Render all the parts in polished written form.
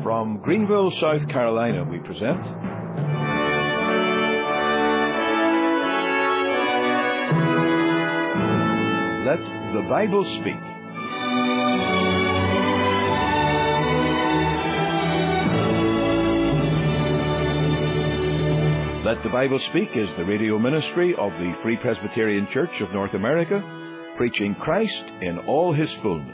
From Greenville, South Carolina, we present Let the Bible Speak. Let the Bible Speak is the radio ministry of the Free Presbyterian Church of North America, preaching Christ in all His fullness.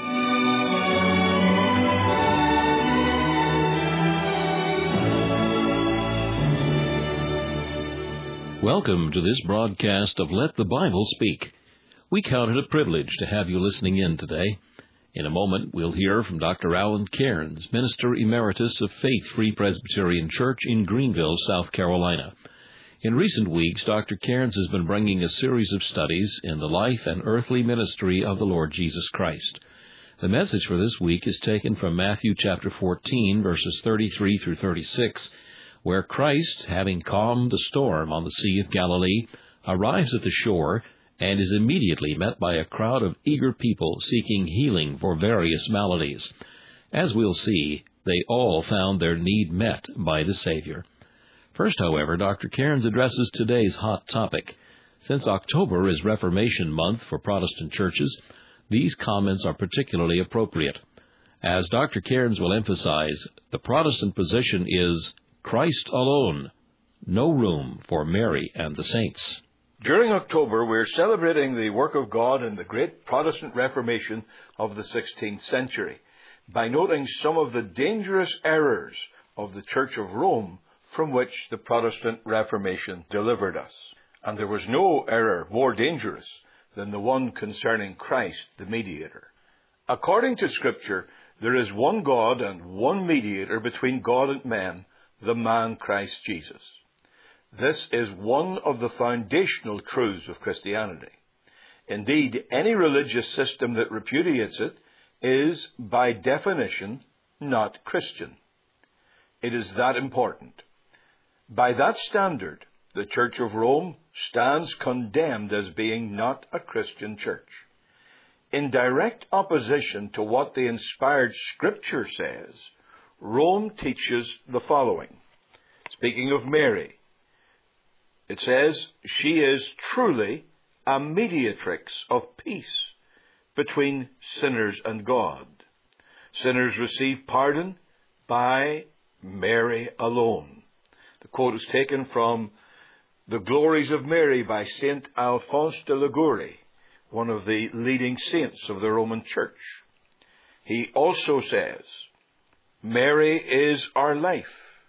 Welcome to this broadcast of Let the Bible Speak. We count it a privilege to have you listening in today. In a moment, we'll hear from Dr. Alan Cairns, Minister Emeritus of Faith Free Presbyterian Church in Greenville, South Carolina. In recent weeks, Dr. Cairns has been bringing a series of studies in the life and earthly ministry of the Lord Jesus Christ. The message for this week is taken from Matthew chapter 14, verses 33 through 36, where Christ, having calmed the storm on the Sea of Galilee, arrives at the shore and is immediately met by a crowd of eager people seeking healing for various maladies. As we'll see, they all found their need met by the Savior. First, however, Dr. Cairns addresses today's hot topic. Since October is Reformation Month for Protestant churches, these comments are particularly appropriate. As Dr. Cairns will emphasize, the Protestant position is Christ alone, no room for Mary and the saints. During October, we're celebrating the work of God in the great Protestant Reformation of the 16th century by noting some of the dangerous errors of the Church of Rome from which the Protestant Reformation delivered us. And there was no error more dangerous than the one concerning Christ, the mediator. According to Scripture, there is one God and one mediator between God and men, the man Christ Jesus. This is one of the foundational truths of Christianity. Indeed, any religious system that repudiates it is, by definition, not Christian. It is that important. By that standard, the Church of Rome stands condemned as being not a Christian church. In direct opposition to what the inspired Scripture says, Rome teaches the following. Speaking of Mary, it says, she is truly a mediatrix of peace between sinners and God. Sinners receive pardon by Mary alone. The quote is taken from The Glories of Mary by Saint Alphonse de Liguori, one of the leading saints of the Roman Church. He also says, Mary is our life.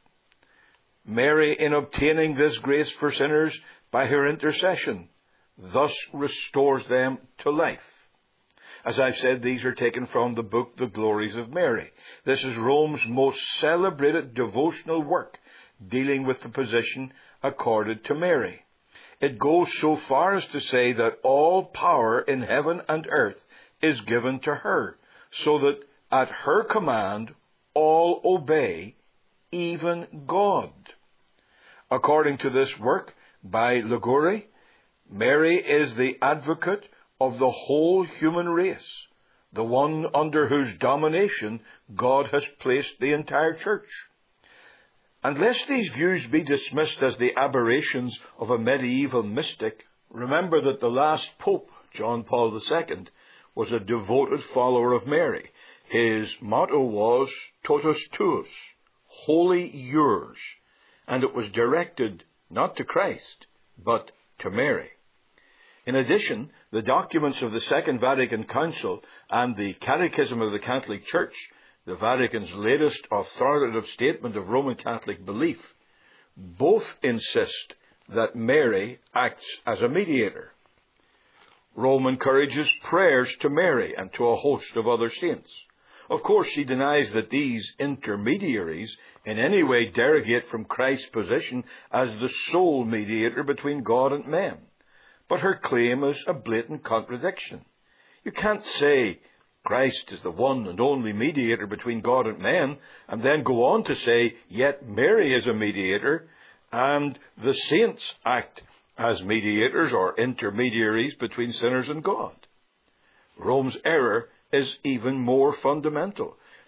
Mary, in obtaining this grace for sinners by her intercession, thus restores them to life. As I've said, these are taken from the book The Glories of Mary. This is Rome's most celebrated devotional work dealing with the position accorded to Mary. It goes so far as to say that all power in heaven and earth is given to her, so that at her command all obey, even God. According to this work by Liguori, Mary is the advocate of the whole human race, the one under whose domination God has placed the entire church. And lest these views be dismissed as the aberrations of a medieval mystic, remember that the last Pope, John Paul II, was a devoted follower of Mary. His motto was Totus Tuus, wholly yours, and it was directed not to Christ, but to Mary. In addition, the documents of the Second Vatican Council and the Catechism of the Catholic Church, the Vatican's latest authoritative statement of Roman Catholic belief, both insist that Mary acts as a mediator. Rome encourages prayers to Mary and to a host of other saints. Of course, she denies that these intermediaries in any way derogate from Christ's position as the sole mediator between God and men. But her claim is a blatant contradiction. You can't say Christ is the one and only mediator between God and men, and then go on to say, yet Mary is a mediator, and the saints act as mediators or intermediaries between sinners and God. Rome's error is even more fundamental.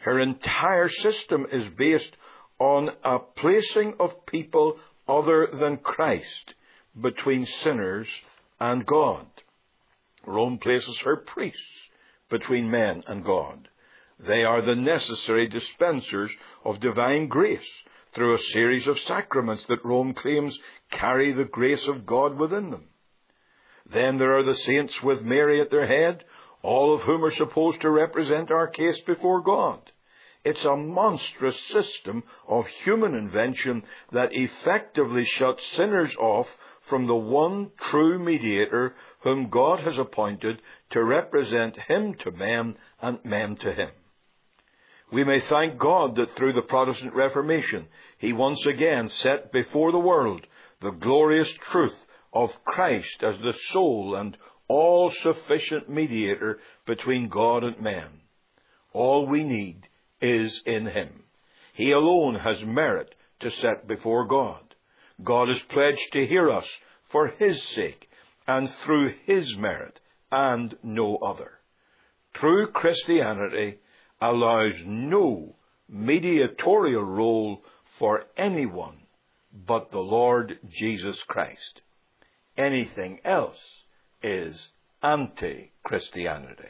Her entire system is based on a placing of people other than Christ between sinners and God. Rome places her priests between men and God. They are the necessary dispensers of divine grace through a series of sacraments that Rome claims carry the grace of God within them. Then there are the saints with Mary at their head, all of whom are supposed to represent our case before God. It's a monstrous system of human invention that effectively shuts sinners off from the one true mediator whom God has appointed to represent him to men and men to him. We may thank God that through the Protestant Reformation, he once again set before the world the glorious truth of Christ as the sole and all-sufficient mediator between God and men. All we need is in him. He alone has merit to set before God. God is pledged to hear us for his sake and through his merit and no other. True Christianity allows no mediatorial role for anyone but the Lord Jesus Christ. Anything else is anti-Christianity.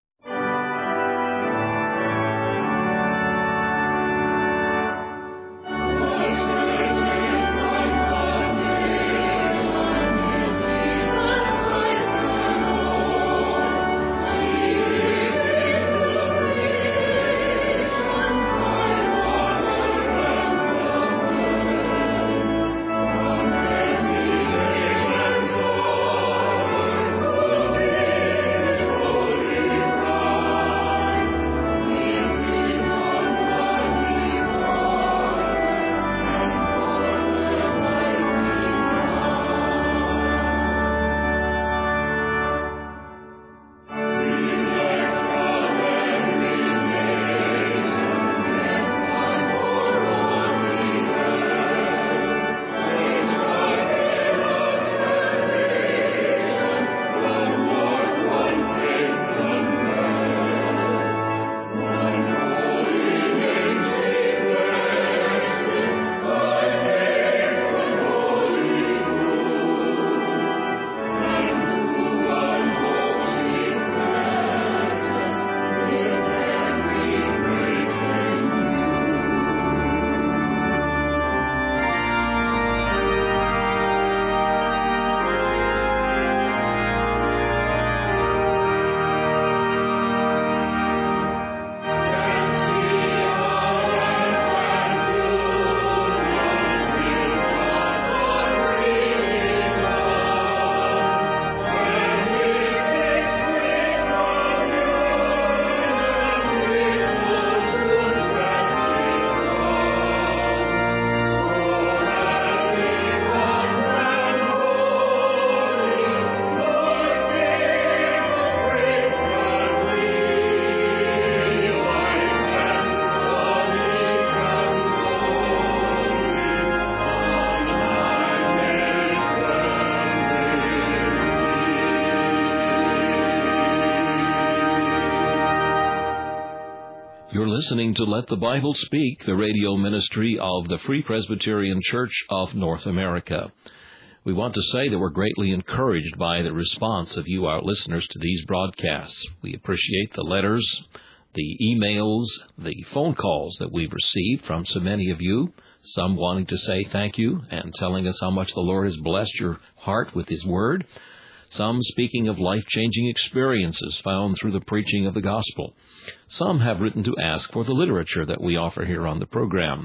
You're listening to Let the Bible Speak, the radio ministry of the Free Presbyterian Church of North America. We want to say that we're greatly encouraged by the response of you, our listeners, to these broadcasts. We appreciate the letters, the emails, the phone calls that we've received from so many of you, some wanting to say thank you and telling us how much the Lord has blessed your heart with His Word, some speaking of life-changing experiences found through the preaching of the gospel. Some have written to ask for the literature that we offer here on the program.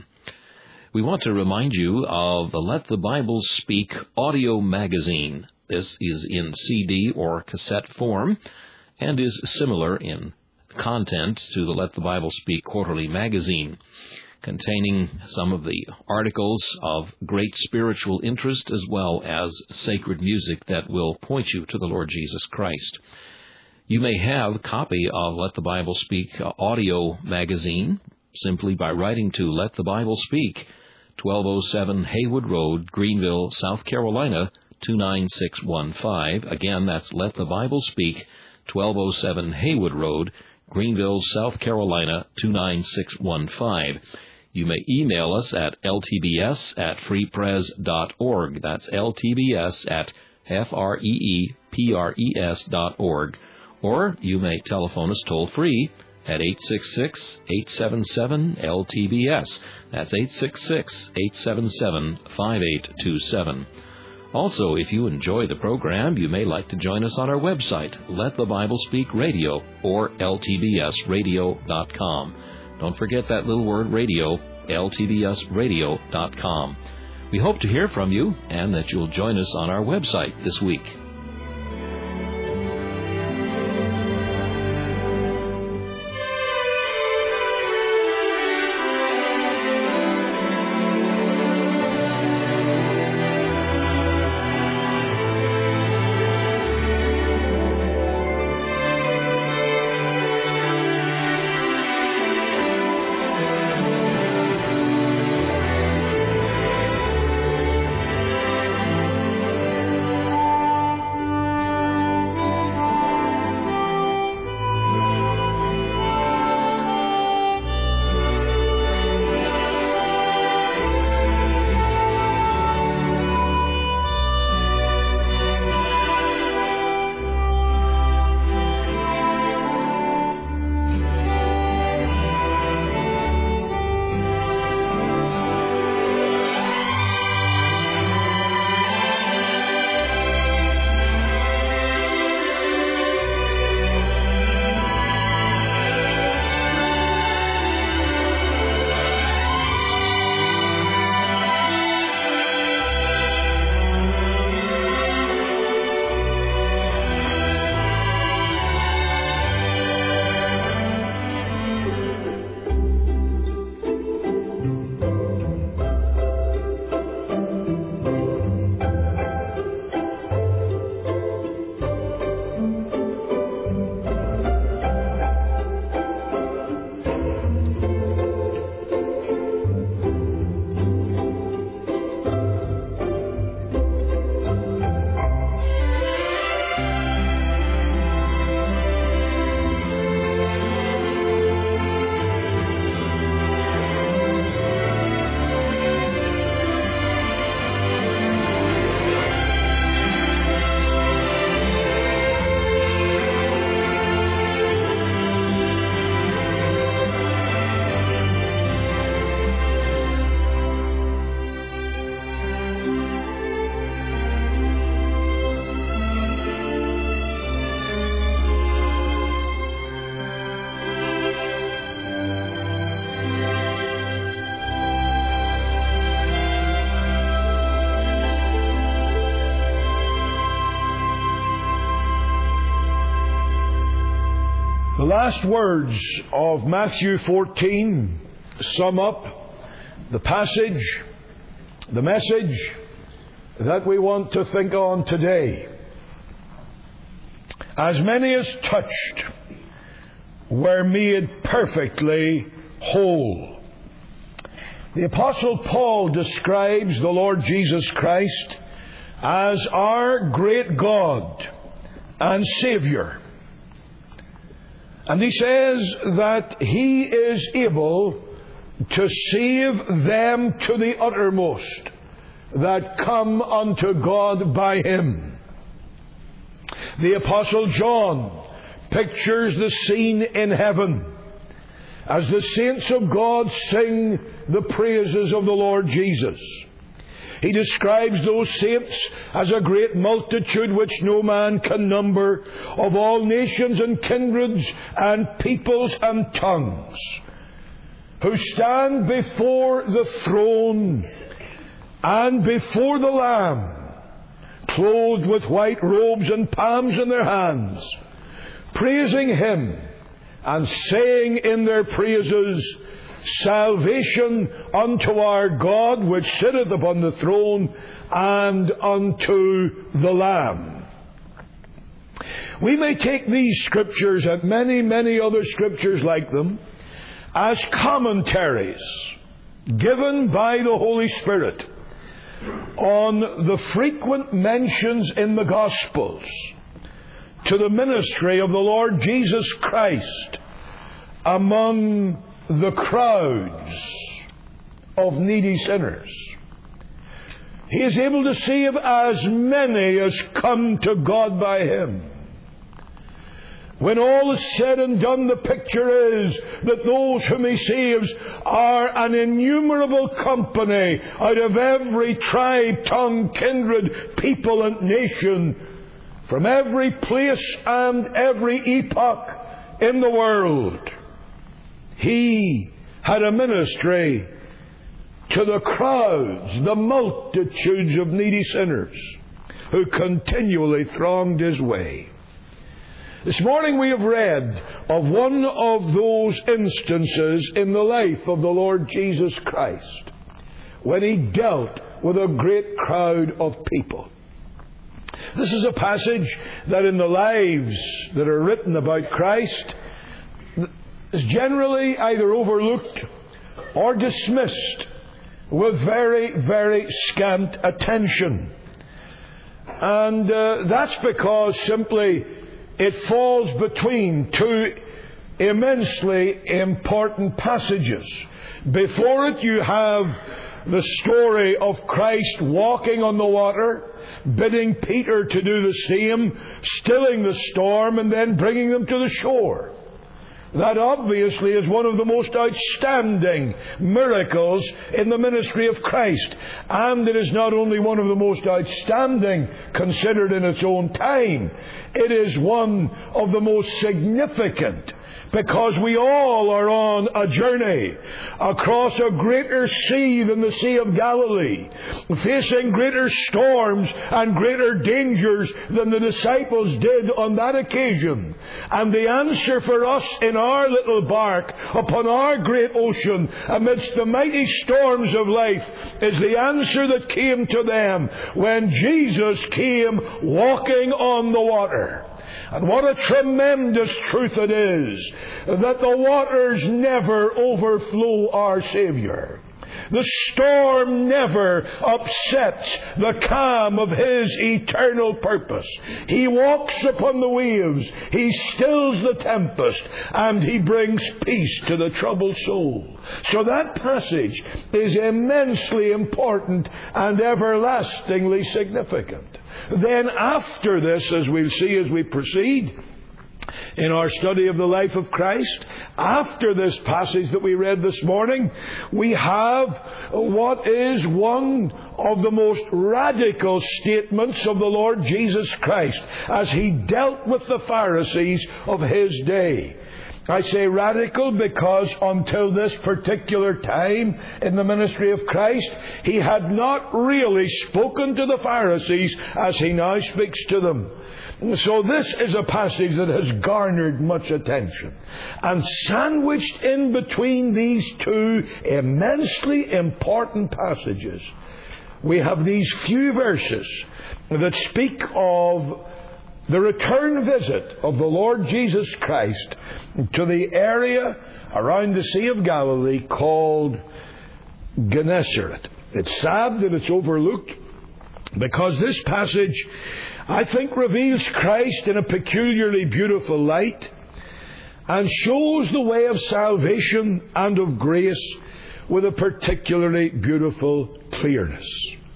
We want to remind you of the Let the Bible Speak audio magazine. This is in CD or cassette form and is similar in content to the Let the Bible Speak quarterly magazine, containing some of the articles of great spiritual interest as well as sacred music that will point you to the Lord Jesus Christ. You may have a copy of Let the Bible Speak audio magazine simply by writing to Let the Bible Speak, 1207 Haywood Road, Greenville, South Carolina, 29615. Again, that's Let the Bible Speak, 1207 Haywood Road, Greenville, South Carolina, 29615. You may email us at ltbs@freepres.org. That's ltbs@freepres.org. Or you may telephone us toll-free at 866-877-LTBS. That's 866-877-5827. Also, if you enjoy the program, you may like to join us on our website, Let the Bible Speak Radio, or ltbsradio.com. Don't forget that little word radio, ltbsradio.com. We hope to hear from you and that you'll join us on our website this week. The last words of Matthew 14 sum up the passage, the message that we want to think on today. As many as touched were made perfectly whole. The Apostle Paul describes the Lord Jesus Christ as our great God and Savior. And he says that he is able to save them to the uttermost that come unto God by him. The Apostle John pictures the scene in heaven as the saints of God sing the praises of the Lord Jesus. He describes those saints as a great multitude which no man can number, of all nations and kindreds and peoples and tongues, who stand before the throne and before the Lamb, clothed with white robes and palms in their hands, praising Him and saying in their praises, "Salvation unto our God which sitteth upon the throne and unto the Lamb." We may take these scriptures and many, many other scriptures like them as commentaries given by the Holy Spirit on the frequent mentions in the Gospels to the ministry of the Lord Jesus Christ among the crowds of needy sinners. He is able to save as many as come to God by Him. When all is said and done, the picture is that those whom He saves are an innumerable company out of every tribe, tongue, kindred, people and nation, from every place and every epoch in the world. He had a ministry to the crowds, the multitudes of needy sinners who continually thronged His way. This morning we have read of one of those instances in the life of the Lord Jesus Christ, when He dealt with a great crowd of people. This is a passage that in the lives that are written about Christ is generally either overlooked or dismissed with very, very scant attention. And that's because simply it falls between two immensely important passages. Before it you have the story of Christ walking on the water, bidding Peter to do the same, stilling the storm, and then bringing them to the shore. That obviously is one of the most outstanding miracles in the ministry of Christ. And it is not only one of the most outstanding considered in its own time, it is one of the most significant, because we all are on a journey across a greater sea than the Sea of Galilee, facing greater storms and greater dangers than the disciples did on that occasion. And the answer for us in our little bark upon our great ocean amidst the mighty storms of life is the answer that came to them when Jesus came walking on the water. And what a tremendous truth it is that the waters never overflow our Savior. The storm never upsets the calm of His eternal purpose. He walks upon the waves, He stills the tempest, and He brings peace to the troubled soul. So that passage is immensely important and everlastingly significant. Then after this, as we'll see as we proceed in our study of the life of Christ, after this passage that we read this morning, we have what is one of the most radical statements of the Lord Jesus Christ as He dealt with the Pharisees of His day. I say radical because until this particular time in the ministry of Christ, He had not really spoken to the Pharisees as He now speaks to them. So this is a passage that has garnered much attention. And sandwiched in between these two immensely important passages, we have these few verses that speak of the return visit of the Lord Jesus Christ to the area around the Sea of Galilee called Gennesaret. It's sad that it's overlooked, because this passage, I think, reveals Christ in a peculiarly beautiful light and shows the way of salvation and of grace with a particularly beautiful clearness.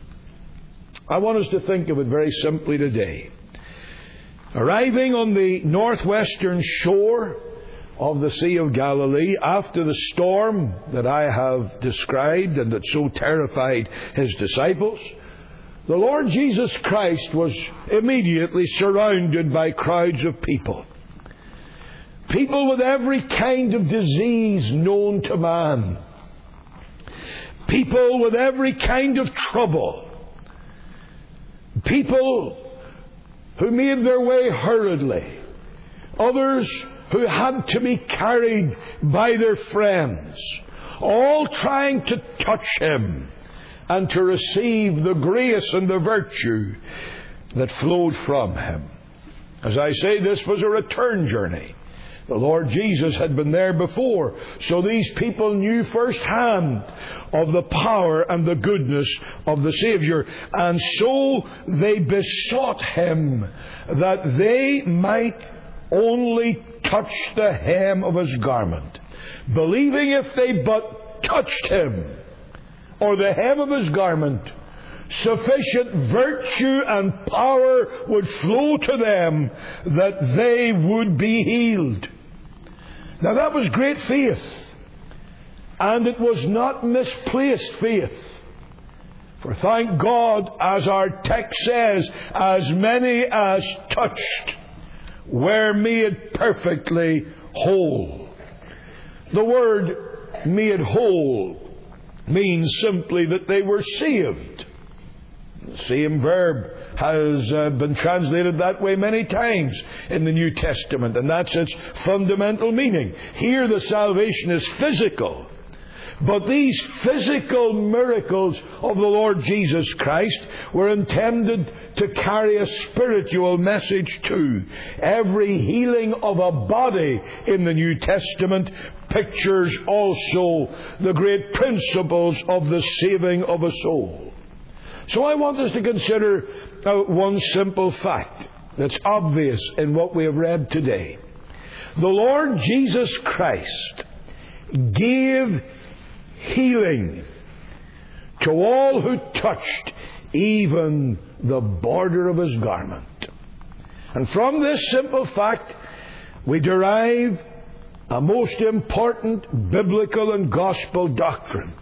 I want us to think of it very simply today. Arriving on the northwestern shore of the Sea of Galilee after the storm that I have described and that so terrified His disciples, the Lord Jesus Christ was immediately surrounded by crowds of people. People with every kind of disease known to man. People with every kind of trouble. People who made their way hurriedly. Others who had to be carried by their friends. All trying to touch Him and to receive the grace and the virtue that flowed from Him. As I say, this was a return journey. The Lord Jesus had been there before, so these people knew firsthand of the power and the goodness of the Savior. And so they besought Him that they might only touch the hem of His garment. believing if they but touched Him, or the hem of His garment, sufficient virtue and power would flow to them that they would be healed. Now that was great faith. And it was not misplaced faith. For thank God, as our text says, as many as touched were made perfectly whole. The word made whole means simply that they were saved. The same verb has been translated that way many times in the New Testament, and that's its fundamental meaning. Here the salvation is physical. But these physical miracles of the Lord Jesus Christ were intended to carry a spiritual message too. Every healing of a body in the New Testament pictures also the great principles of the saving of a soul. So I want us to consider one simple fact that's obvious in what we have read today. The Lord Jesus Christ gave healing to all who touched even the border of His garment. And from this simple fact we derive a most important biblical and gospel doctrine.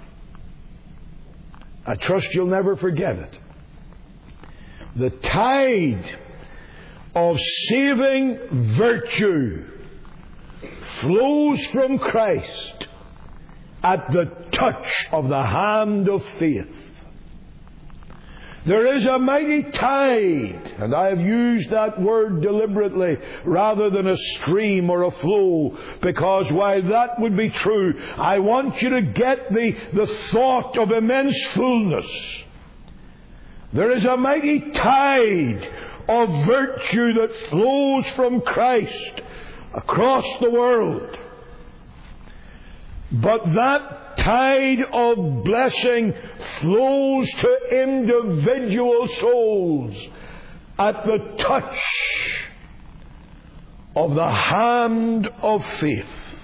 I trust you'll never forget it. The tide of saving virtue flows from Christ at the touch of the hand of faith. There is a mighty tide, and I have used that word deliberately rather than a stream or a flow, because while that would be true, I want you to get the thought of immense fullness. There is a mighty tide of virtue that flows from Christ across the world. But that tide of blessing flows to individual souls at the touch of the hand of faith.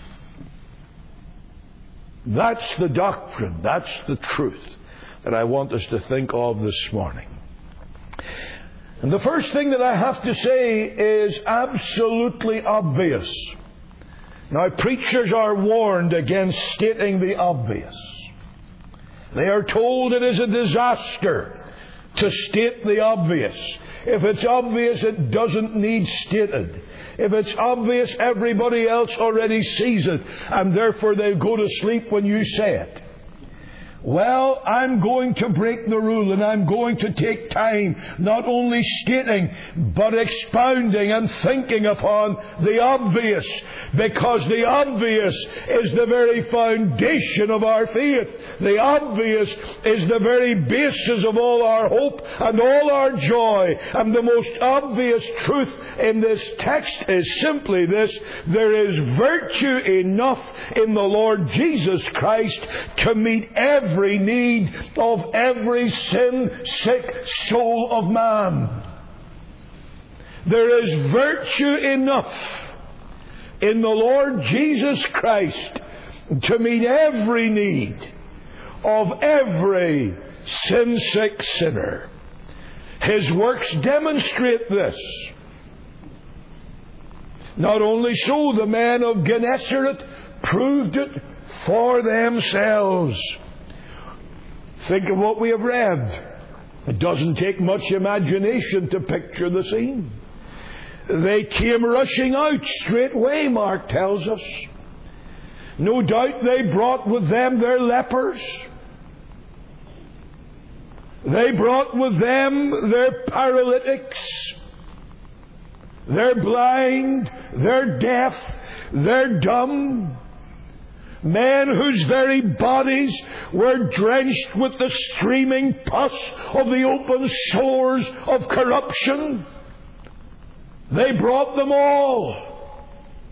That's the doctrine, that's the truth that I want us to think of this morning. And the first thing that I have to say is absolutely obvious. Now, preachers are warned against stating the obvious. They are told it is a disaster to state the obvious. If it's obvious, it doesn't need stated. If it's obvious, everybody else already sees it, and therefore they'll go to sleep when you say it. Well, I'm going to break the rule, and I'm going to take time not only stating but expounding and thinking upon the obvious, because the obvious is the very foundation of our faith. The obvious is the very basis of all our hope and all our joy. And the most obvious truth in this text is simply this: there is virtue enough in the Lord Jesus Christ to meet every need of every sin-sick soul of man. There is virtue enough in the Lord Jesus Christ to meet every need of every sin-sick sinner. His works demonstrate this. Not only so, the men of Gennesaret proved it for themselves. Think of what we have read. It doesn't take much imagination to picture the scene. They came rushing out straightway, Mark tells us. No doubt they brought with them their lepers. They brought with them their paralytics, their blind, their deaf, their dumb. Men whose very bodies were drenched with the streaming pus of the open sores of corruption. They brought them all.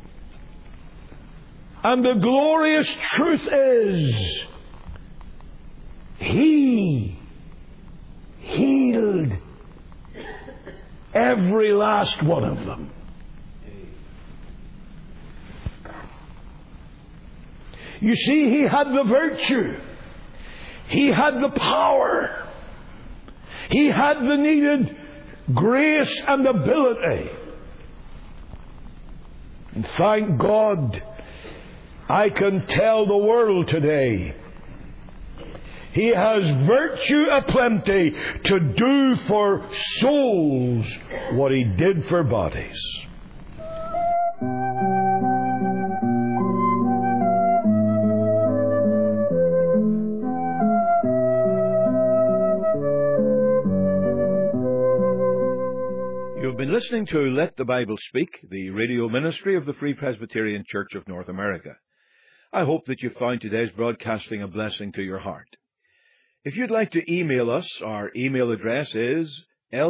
And the glorious truth is, He healed every last one of them. You see, he had the virtue. He had the power. He had the needed grace and ability. And thank God, I can tell the world today, he has virtue aplenty to do for souls what he did for bodies. You've been listening to Let the Bible Speak, the radio ministry of the Free Presbyterian Church of North America. I hope that you found today's broadcasting a blessing to your heart. If you'd like to email us, our email address is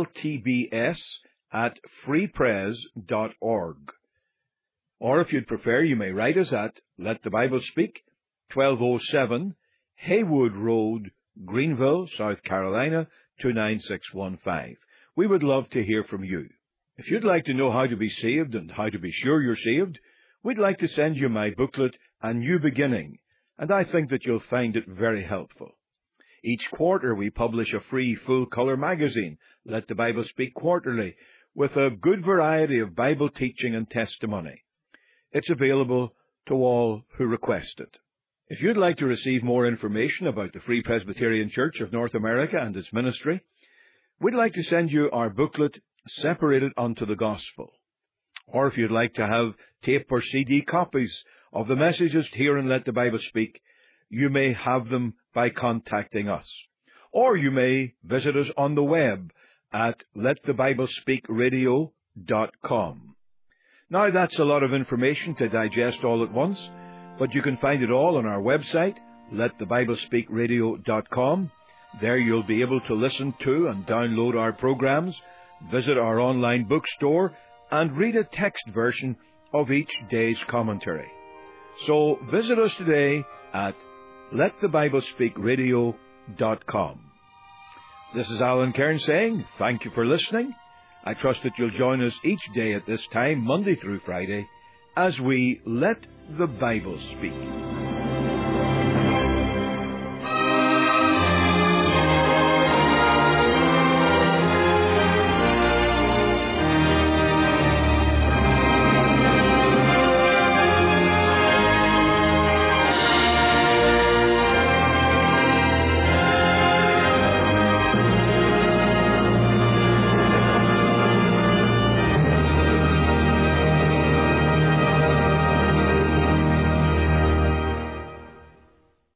ltbs@freepres.org. Or if you'd prefer, you may write us at Let the Bible Speak, 1207 Haywood Road, Greenville, South Carolina, 29615. We would love to hear from you. If you'd like to know how to be saved and how to be sure you're saved, we'd like to send you my booklet, A New Beginning, and I think that you'll find it very helpful. Each quarter we publish a free full-color magazine, Let the Bible Speak Quarterly, with a good variety of Bible teaching and testimony. It's available to all who request it. If you'd like to receive more information about the Free Presbyterian Church of North America and its ministry, we'd like to send you our booklet, Separated unto the Gospel. Or if you'd like to have tape or CD copies of the messages here in Let the Bible Speak, you may have them by contacting us. Or you may visit us on the web at letthebiblespeakradio.com. Now that's a lot of information to digest all at once, but you can find it all on our website, letthebiblespeakradio.com. There you'll be able to listen to and download our programs, visit our online bookstore, and read a text version of each day's commentary. So visit us today at letthebiblespeakradio.com. This is Alan Cairns saying thank you for listening. I trust that you'll join us each day at this time, Monday through Friday, as we Let the Bible Speak.